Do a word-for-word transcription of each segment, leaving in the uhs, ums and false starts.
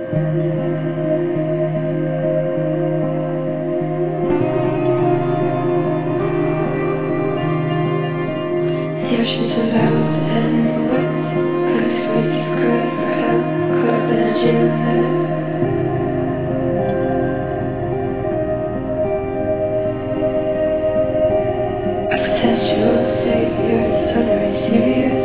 The oceans are loud and wet, cause we cry for help, caught up in a gin net. A potential savior, thundering serious.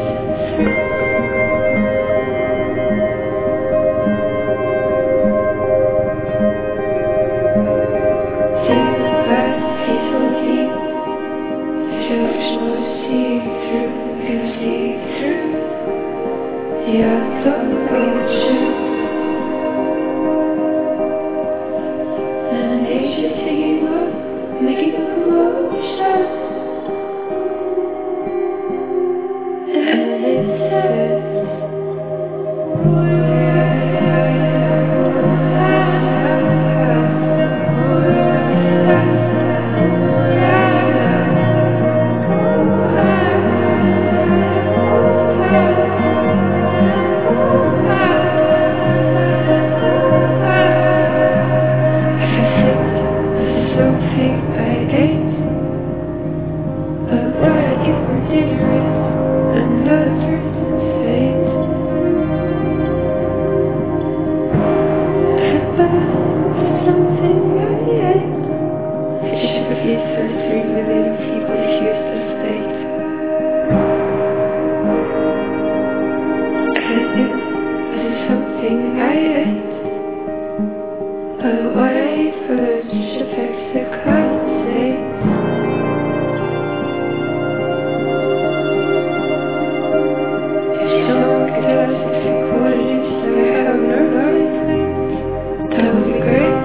Think that peaceful heat, the ocean will see through. You see through the other ocean, and nature's taking off, making a motion, and it says, thirty-three million people accused of state. And it was something I ate, but what I ate for lunch affects the concept. If someone could tell us if the qualities that we have in our life, that would be great.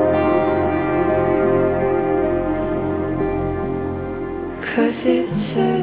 Cause it's a